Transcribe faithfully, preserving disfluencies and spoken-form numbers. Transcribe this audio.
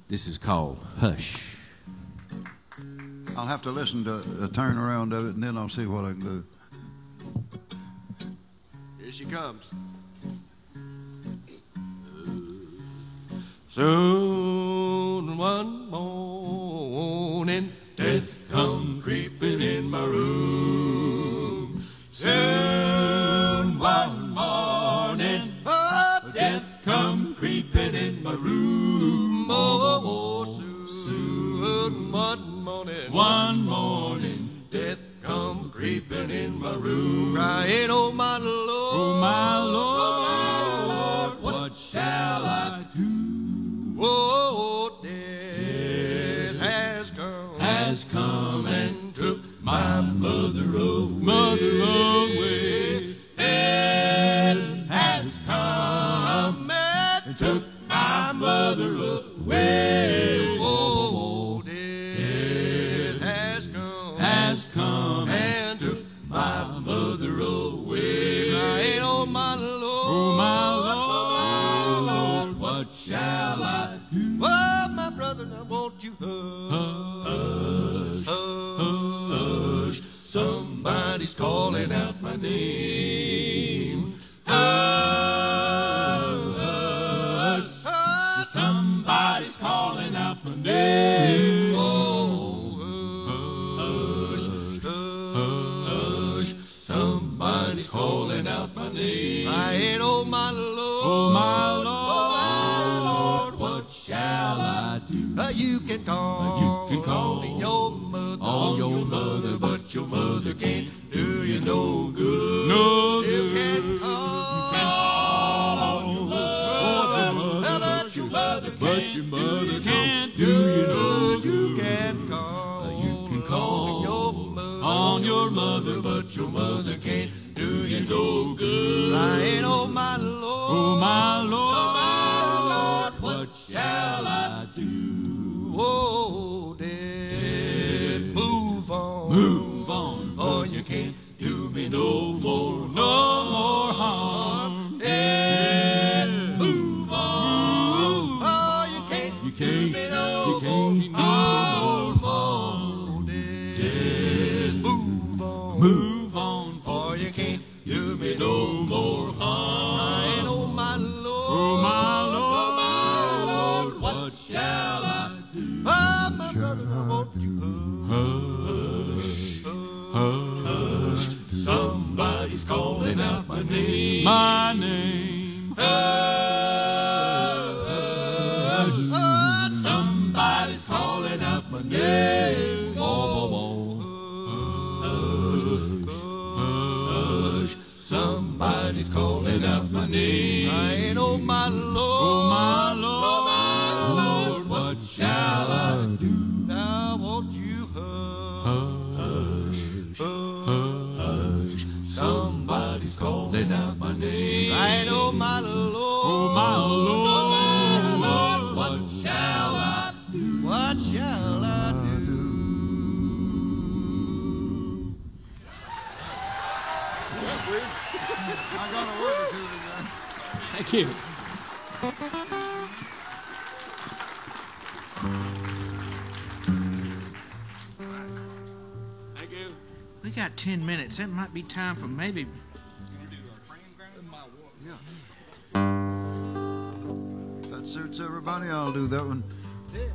This is called Hush. I'll have to listen to a turnaround of it, and then I'll see what I can do. Here she comes. Soon one morning, death come creeping in my room. Soon one morning, oh, death come creeping in my room. Oh, oh, soon one morning, one morning, death come creeping in my room. Crying, oh my Lord, oh my Lord, what shall I do? Oh, death has come, has come and took my mother away. Mother away. Death has come and took my mother away. Oh, death has come, has come and took my mother away. Crying, oh my Lord, oh my Lord, what shall I do? Oh, my brother, now won't you hush, hush, hush. Somebody's calling out my name. Hush, hush. Somebody's calling out my name. Oh, hush, hush. Somebody's calling out my name. I ain't, oh my Lord, oh my Lord, oh my Lord, what shall I do? Uh, you can call, you can call on your mother, on your mother, but your mother can't do you no good. No good. You can call, you can call on your mother, but your mother, but your mother can't do you no good. You can call, you can call your mother, on your mother, but your mother can't do you no good. Crying, oh my Lord, oh my Lord, oh my Lord, what shall I do? Oh, death, move on, move on, for you can't do me no more, no more harm. Death, move on, oh, you can't, you can't do me no more harm. Death, move on, move on, for you can't do me no more harm. Oh my Lord, oh my Lord, oh my Lord, what shall I do? Oh my brother, won't you hush, hush, hush. Somebody's calling out my name, my name. Hush, hush, hush. Somebody's calling out my name. Oh, oh, hush, hush. Somebody's calling out my name. I ain't, oh my Lord, oh my Lord, oh my Lord, what shall I do? Now won't you hush, hush, hush. Somebody's calling out my name. I ain't, oh my Lord, oh my Lord, oh my Lord, what shall I do? What shall I do? I got a word or two today. Thank you. Thank you. We got ten minutes. That might be time for maybe. That suits everybody. I'll do that one.